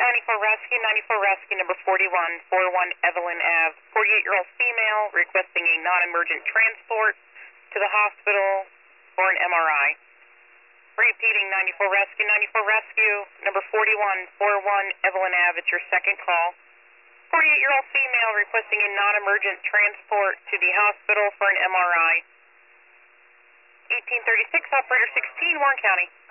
94 Rescue, number 4141 Evelyn Ave. 48-year-old female requesting a non-emergent transport to the hospital for an MRI. Repeating 94 Rescue, number 4141 Evelyn Ave. It's your second call. 48-year-old female requesting a non-emergent transport to the hospital for an MRI. 1836, operator 16, Warren County.